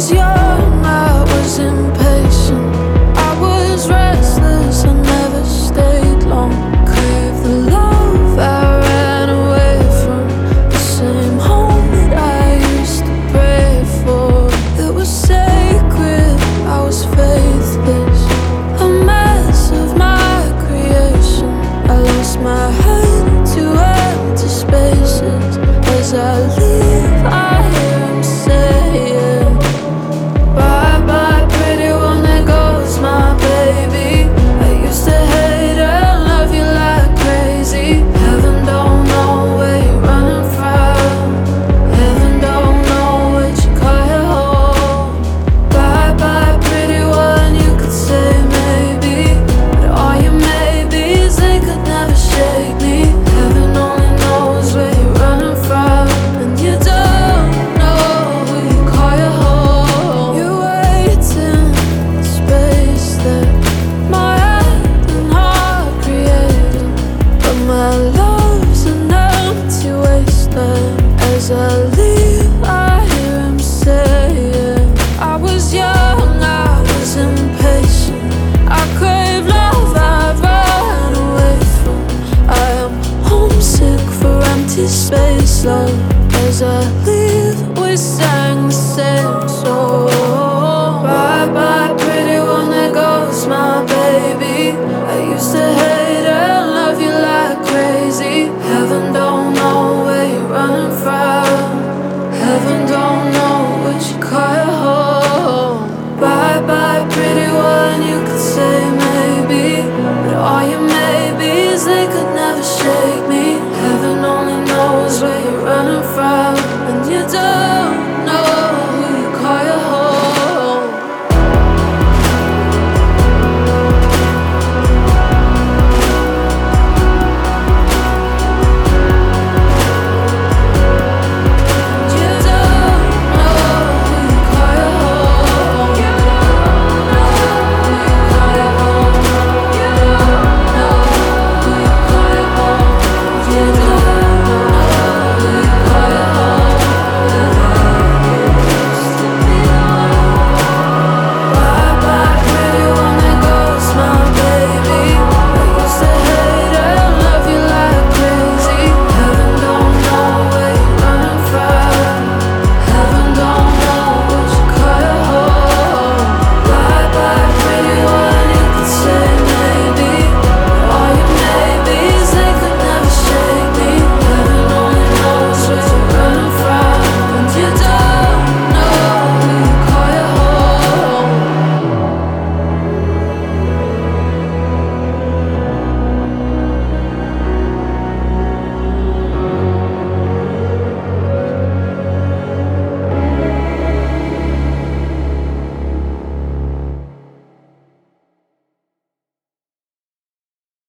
was young, I was impatient, I was restless, I never stayed long. Craved the love I ran away from, the same home that I used to pray for. It was sacred, I was faithless, a mess of my creation. I lost my head to empty spaces. As I leave, I hear him saying, bye bye pretty one, there goes my baby. I used to hate and love you like crazy. Heaven don't know where you're running from, heaven don't know what you call your home. Bye bye pretty one, you could say maybe, but all your maybes, they could never shake me. Heaven only knows where you're running from, and you don't know who you call your home. You're waiting in space that my head and heart created, but my love's an empty wasteland. As I leave, I hear him saying, I was young, I was impatient, I crave love I've run away from. I am homesick for empty space, love. As I leave, we stand